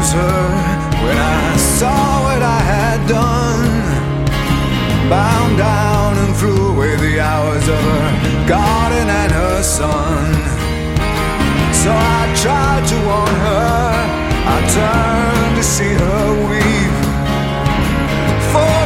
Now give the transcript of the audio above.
lose her when I saw what I had done. Bound down and threw away the hours of her garden and her son. So I tried to warn her, I turned to see her weep. For